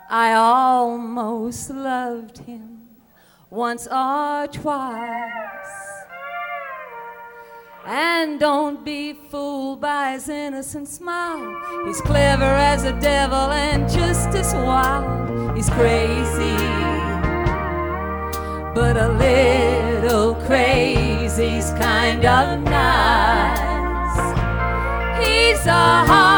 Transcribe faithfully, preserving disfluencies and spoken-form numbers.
I almost loved him once or twice. And don't be fooled by his innocent smile. He's clever as a devil and just as wild. He's crazy, but a little crazy's kind of nice. He's a hard